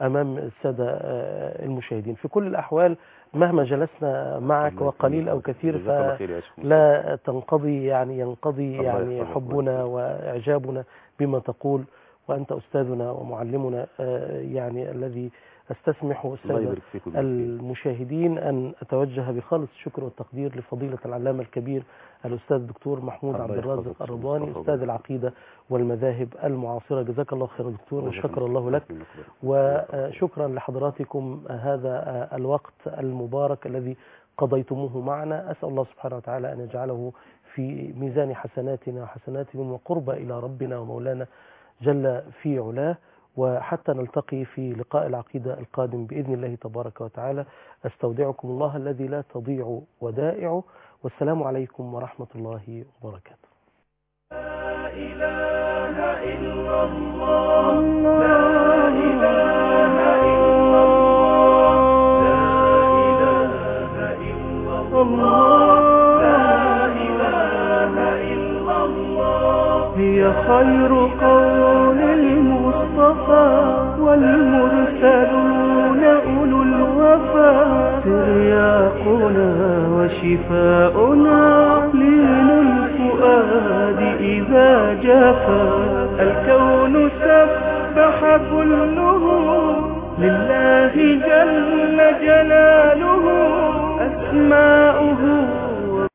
أمام السادة المشاهدين. في كل الأحوال مهما جلسنا معك وقليل أو كثير فلا ينقضي حبنا وإعجابنا بما تقول، وأنت أستاذنا ومعلمنا الذي أستسمح السادة المشاهدين أن أتوجه بخالص الشكر والتقدير لفضيلة العلامة الكبير الأستاذ الدكتور محمود عبد الرازق الرضواني، أستاذ العقيدة والمذاهب المعاصرة. جزاك الله خير دكتور وشكر الله لك، وشكرا لحضراتكم هذا الوقت المبارك الذي قضيتموه معنا. أسأل الله سبحانه وتعالى أن يجعله في ميزان حسناتنا وحسناتهم وقربة إلى ربنا ومولانا جل في علاه. وحتى نلتقي في لقاء العقيدة القادم بإذن الله تبارك وتعالى، أستودعكم الله الذي لا تضيع ودائعه، والسلام عليكم ورحمة الله وبركاته. لا إله إلا الله، لا إله إلا الله، لا إله إلا الله، لا إله إلا الله. هي خير قول المصطفى والمرسلون أولو الوفا، ترياقنا وشفاؤنا لين الفؤاد إذا جفا. الكون سبح كله لله جل جلاله، أسماؤه